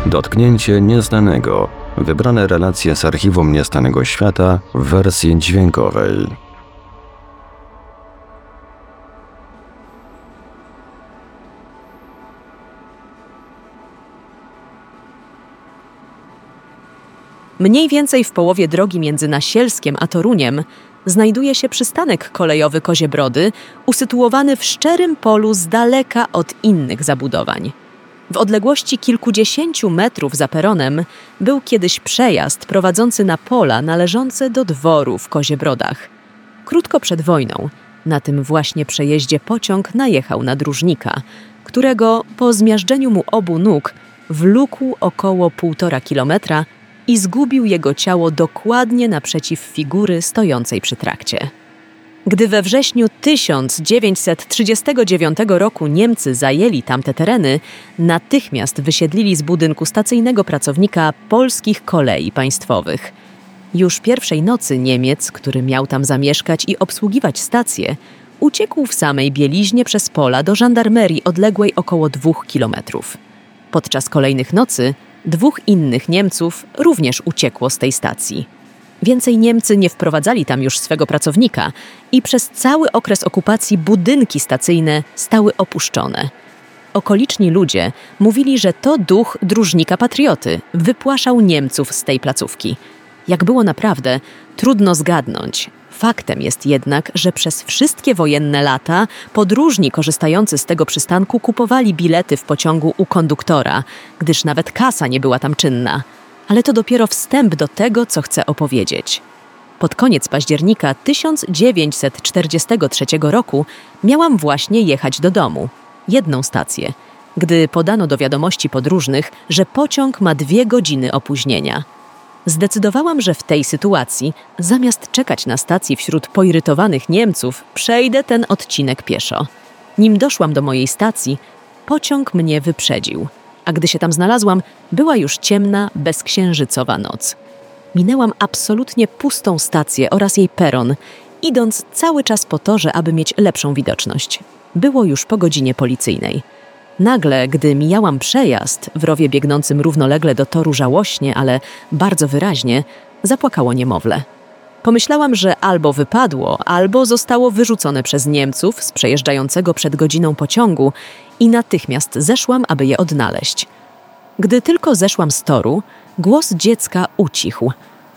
Dotknięcie nieznanego. Wybrane relacje z archiwum Niestanego Świata w wersji dźwiękowej. Mniej więcej w połowie drogi między Nasielskiem a Toruniem znajduje się przystanek kolejowy Koziebrody, usytuowany w szczerym polu z daleka od innych zabudowań. W odległości kilkudziesięciu metrów za peronem był kiedyś przejazd prowadzący na pola należące do dworu w Koziebrodach. Krótko przed wojną na tym właśnie przejeździe pociąg najechał na dróżnika, którego po zmiażdżeniu mu obu nóg wlókł około 1,5 kilometra i zgubił jego ciało dokładnie naprzeciw figury stojącej przy trakcie. Gdy we wrześniu 1939 roku Niemcy zajęli tamte tereny, natychmiast wysiedlili z budynku stacyjnego pracownika Polskich Kolei Państwowych. Już pierwszej nocy Niemiec, który miał tam zamieszkać i obsługiwać stację, uciekł w samej bieliźnie przez pola do żandarmerii odległej około 2 kilometrów. Podczas kolejnych nocy 2 innych Niemców również uciekło z tej stacji. Więcej Niemcy nie wprowadzali tam już swego pracownika i przez cały okres okupacji budynki stacyjne stały opuszczone. Okoliczni ludzie mówili, że to duch dróżnika patrioty wypłaszał Niemców z tej placówki. Jak było naprawdę, trudno zgadnąć. Faktem jest jednak, że przez wszystkie wojenne lata podróżni korzystający z tego przystanku kupowali bilety w pociągu u konduktora, gdyż nawet kasa nie była tam czynna. Ale to dopiero wstęp do tego, co chcę opowiedzieć. Pod koniec października 1943 roku miałam właśnie jechać do domu. Jedną stację, gdy podano do wiadomości podróżnych, że pociąg ma 2 godziny opóźnienia. Zdecydowałam, że w tej sytuacji, zamiast czekać na stacji wśród poirytowanych Niemców, przejdę ten odcinek pieszo. Nim doszłam do mojej stacji, pociąg mnie wyprzedził, a gdy się tam znalazłam, była już ciemna, bezksiężycowa noc. Minęłam absolutnie pustą stację oraz jej peron, idąc cały czas po torze, aby mieć lepszą widoczność. Było już po godzinie policyjnej. Nagle, gdy mijałam przejazd, w rowie biegnącym równolegle do toru żałośnie, ale bardzo wyraźnie, zapłakało niemowlę. Pomyślałam, że albo wypadło, albo zostało wyrzucone przez Niemców z przejeżdżającego przed godziną pociągu i natychmiast zeszłam, aby je odnaleźć. Gdy tylko zeszłam z toru, głos dziecka ucichł.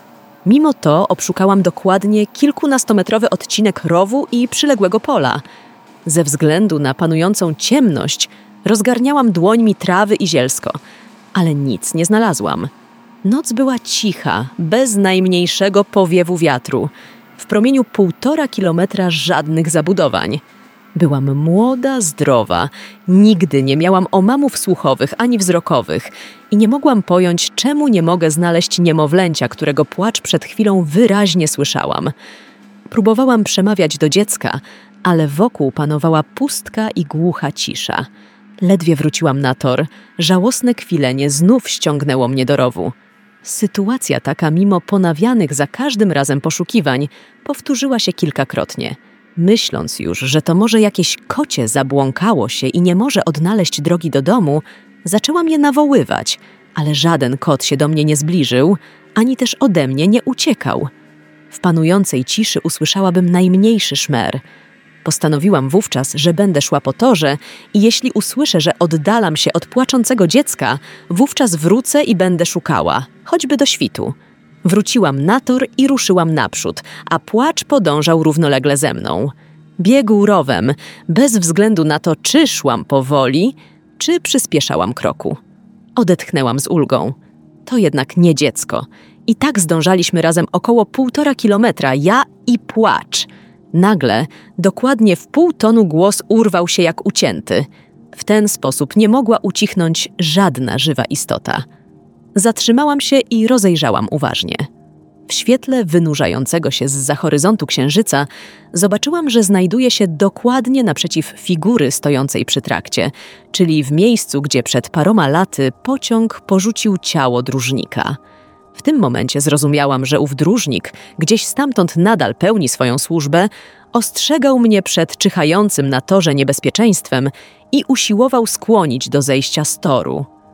Mimo to obszukałam dokładnie kilkunastometrowy odcinek rowu i przyległego pola. Ze względu na panującą ciemność rozgarniałam dłońmi trawy i zielsko, ale nic nie znalazłam. Noc była cicha, bez najmniejszego powiewu wiatru. W promieniu 1,5 kilometra żadnych zabudowań. Byłam młoda, zdrowa, nigdy nie miałam omamów słuchowych ani wzrokowych i nie mogłam pojąć, czemu nie mogę znaleźć niemowlęcia, którego płacz przed chwilą wyraźnie słyszałam. Próbowałam przemawiać do dziecka, ale wokół panowała pustka i głucha cisza. Ledwie wróciłam na tor, żałosne kwilenie znów ściągnęło mnie do rowu. Sytuacja taka, mimo ponawianych za każdym razem poszukiwań, powtórzyła się kilkakrotnie. Myśląc już, że to może jakieś kocie zabłąkało się i nie może odnaleźć drogi do domu, zaczęłam je nawoływać, ale żaden kot się do mnie nie zbliżył, ani też ode mnie nie uciekał. W panującej ciszy usłyszałabym najmniejszy szmer. Postanowiłam wówczas, że będę szła po torze i jeśli usłyszę, że oddalam się od płaczącego dziecka, wówczas wrócę i będę szukała, choćby do świtu. Wróciłam na tor i ruszyłam naprzód, a płacz podążał równolegle ze mną. Biegł rowem, bez względu na to, czy szłam powoli, czy przyspieszałam kroku. Odetchnęłam z ulgą. To jednak nie dziecko. I tak zdążaliśmy razem około 1,5 kilometra, ja i płacz. Nagle, dokładnie w pół tonu głos urwał się jak ucięty. W ten sposób nie mogła ucichnąć żadna żywa istota. Zatrzymałam się i rozejrzałam uważnie. W świetle wynurzającego się zza horyzontu księżyca zobaczyłam, że znajduje się dokładnie naprzeciw figury stojącej przy trakcie, czyli w miejscu, gdzie przed paroma laty pociąg porzucił ciało dróżnika. W tym momencie zrozumiałam, że ów dróżnik, gdzieś stamtąd nadal pełni swoją służbę, ostrzegał mnie przed czyhającym na torze niebezpieczeństwem i usiłował skłonić do zejścia z toru.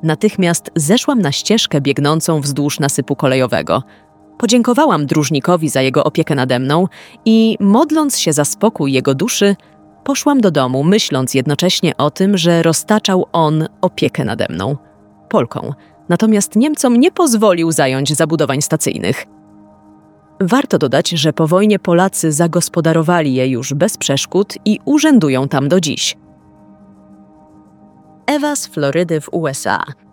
Natychmiast zeszłam na ścieżkę biegnącą wzdłuż nasypu kolejowego. Podziękowałam dróżnikowi za jego opiekę nade mną i, modląc się za spokój jego duszy, poszłam do domu, myśląc jednocześnie o tym, że roztaczał on opiekę nade mną, Polką. Natomiast Niemcom nie pozwolił zająć zabudowań stacyjnych. Warto dodać, że po wojnie Polacy zagospodarowali je już bez przeszkód i urzędują tam do dziś. Ewa z Florydy w USA.